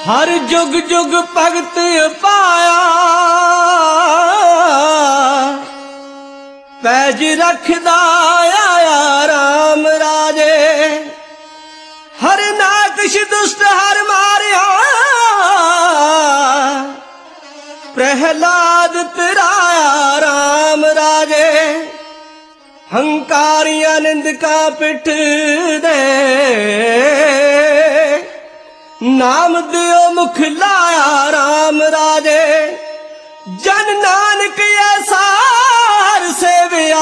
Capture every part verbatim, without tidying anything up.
हर जुग जुग भगत पाया, पैज रखदा आया राम राजे। हर नाकश दुष्ट हर मारिया, प्रहलाद तराया राम राजे। हंकारिया निंदका पिठ दे, नाम दियो मुख लाया राम राजे। जन नानक ऐसा हर सेविया,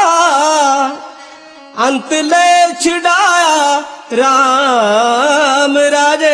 अंत ले छिड़ाया राम राजे।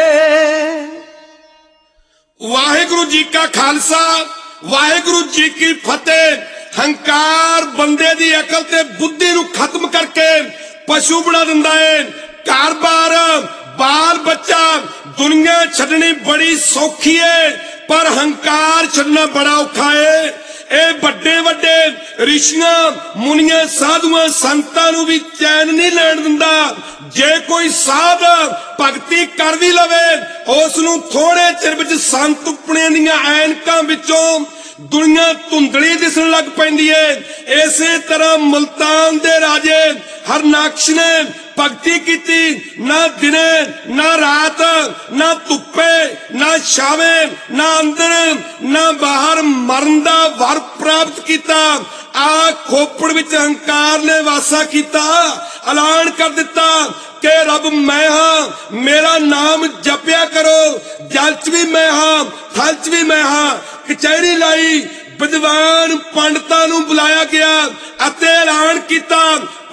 वाहिगुरु जी का खालसा, वाहिगुरु जी की फतेह। हंकार बंदे दी अकल ते बुद्धि नू खत्म करके पशु बना दिंदा है। घर बार बाल बच्चा दुनिया छड्डनी बड़ी सौखी है, पर हंकार छड्डना बड़ा औखा है। ए बड़े बड़े ऋषियां मुनियां साधुआं संतां नू भी चैन नहीं लैण दिंदा। जे कोई साध भगती कर भी लवे, उस नू थोड़े चिर विच संत उपने दीआं ऐनकां विचों दुनिया धुंधली दिसन लग पैंदी है। इसे तरह मुल्तान दे राजे हरनाक्ष ने भगती कीती, ना दिने ना रात, ना धुप्पे ना छावे, ना अंदर ना बाहर मरन दा वर प्राप्त किया। आ खोपड़ विच हंकार ने वासा किया। ऐलान कर दिता कि रब मैं हां, मेरा नाम जपया करो। जल च भी मैं हां, थल च भी मैं हां। कचहरी लाई, विद्वान पंडितां नू बुलाया गया अते ऐलान किया,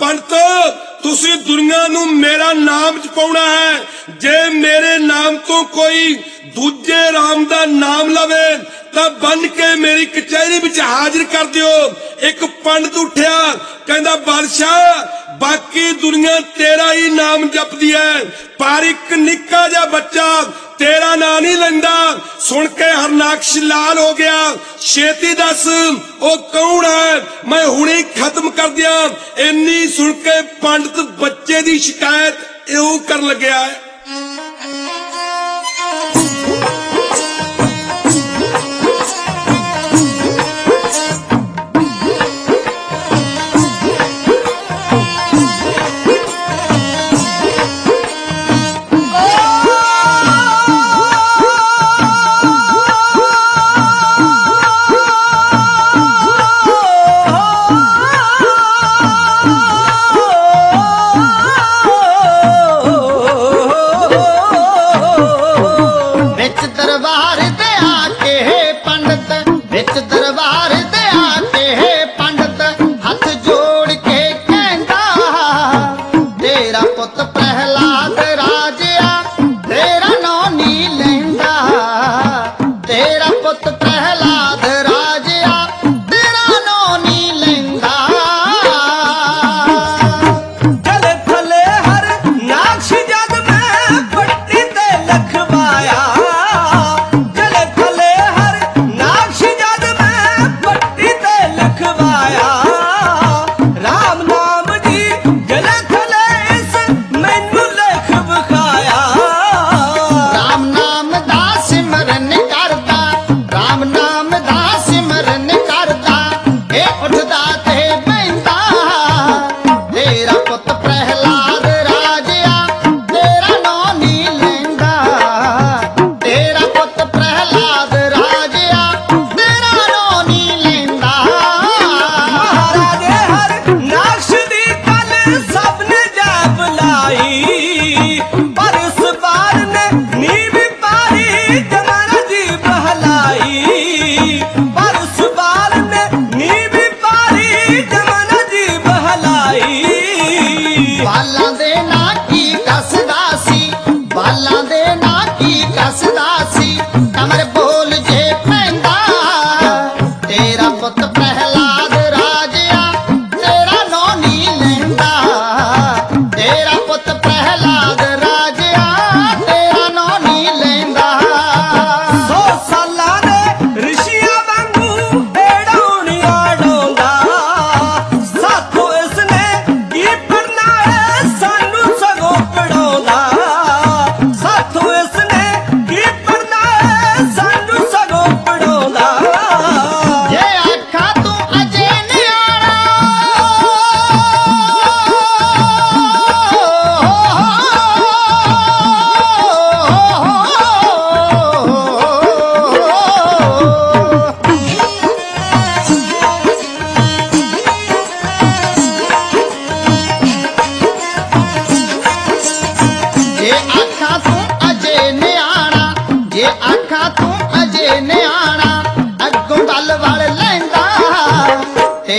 पंडितो तुसी दुनिया नू मेरा नाम जपाउणा है। जे मेरे नाम तो कोई दूजे राम दा नाम लवे तां बन के मेरी कचहरी विच हाजिर कर दियो। एक पंडित उठिया, कहंदा बादशाह बाकी दुनिया तेरा ही नाम जपदी है, पर एक निक्का जा बच्चा तेरा नाम नहीं लेंदा। सुन के हरनाक्ष लाल हो गया। छेती दस ओ कौन है, मैं हुणे खत्म कर दिया। इन्नी सुन के पंडित बच्चे दी शिकायत इउं कर लग्या है। Oh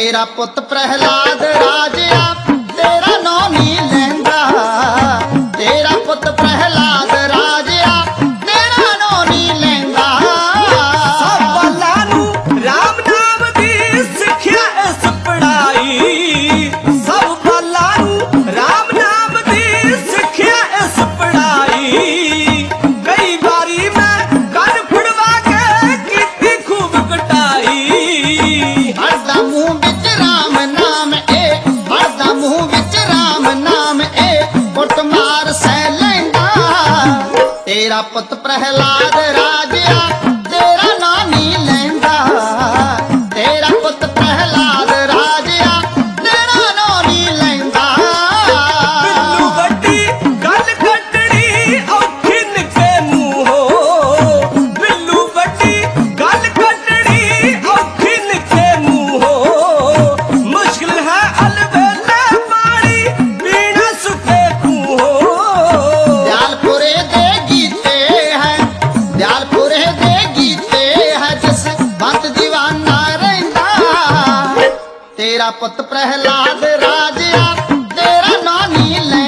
ਤੇਰਾ ਪੁੱਤ ਪ੍ਰਹਿਲਾਦ ਰਾਜਿਆ ਤੇਰਾ ਨਾਂ ਨੀ ਲੈਂਦਾ ਤੇਰਾ ਪੁੱਤ ਪ੍ਰਹਿਲਾਦ ਰਾਜਿਆ ਤੇਰਾ ਨਾਂ ਨੀ ਲੈਂਦਾ ਸਭ ਬਾਲਾਂ ਨੂੰ ਰਾਮ ਨਾਮ ਦੀ ਸਿੱਖਿਆ ਇਸ ਪੜਾਈ ਸਭ ਬਾਲਾਂ ਨੂੰ ਰਾਮ ਨਾਮ ਦੀ ਸਿੱਖਿਆ ਇਸ ਪੜਾਈ ਕਈ ਵਾਰੀ ਮੈਂ ਕੰਨ ਫੜਵਾ ਕੇ ਕੀਤੀ ਖੂਬ ਕਟਾਈ ਹਰਦਾ ਮੂੰਹ ਵਿੱਚ ਰਾਮ ਨਾਮ ਏ ਹਰਦਾ ਮੂੰਹ ਵਿੱਚ ਰਾਮ ਨਾਮ ਏ ਕੁੱਟ ਮਾਰ ਸਹਿ ਲੈਂਦਾ ਤੇਰਾ ਪੁੱਤ ਪ੍ਰਹਿਲਾਦ ਰਾਜਿਆ ਤੇਰਾ ਨਾਂ ਨੀ ਲੈਂਦਾ ਤੇਰਾ ਪੁੱਤ ਪ੍ਰਹਿਲਾਦ ਰਾਜਿਆ ਤੇਰਾ ਨਾਂ ਨੀ ਲੈਂਦਾ ਬਿੱਲੂ ਵੱਡੀ ਗੱਲ ਕੱਢਣੀ ਔਖੀ ਨਿੱਕੇ ਮੂੰਹੋਂ ਬਿੱਲੂ ਵੱਡੀ ਗੱਲ ਕੱਢਣੀ ਔਖੀ ਨਿੱਕੇ ਮੂੰਹੋਂ ਮੁਸ਼ਕਿਲ ਹੈ ਅਲਵੇਲੇ ਪਾਣੀ ਪੀਣਾ ਸੁੱਕੇ ਖੂਹੋਂ ਦਿਆਲਪੁਰੇ ਦੇ ਗੀਤੇ ਹੈ ਦਿਆਲਪੁਰੇ ਦੇ ਗੀਤੇ ਹੈ ਜਿਸ ਬੰਤ ਦੀਵਾਨਾ ਰਹਿੰਦਾ ਤੇਰਾ ਪੁੱਤ ਪ੍ਰਹਿਲਾਦ ਰਾਜਿਆ ਤੇਰਾ ਨਾਂ ਨੀ ਲੈ